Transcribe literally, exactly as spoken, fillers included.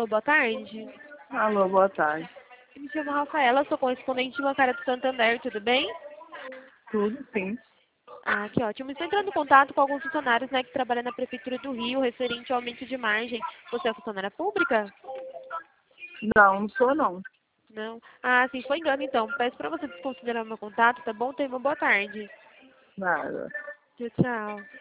Alô, boa tarde. Alô, boa tarde. Me chamo Rafaela, sou correspondente bancária do Santander, tudo bem? Tudo sim. Ah, que ótimo. Estou entrando em contato com alguns funcionários, né, que trabalham na Prefeitura do Rio, referente ao aumento de margem. Você é funcionária pública? Não, não sou não. Não? Ah, sim, foi engano então. Peço para você desconsiderar o meu contato, tá bom? Tenha uma boa tarde. Nada. Tchau, tchau.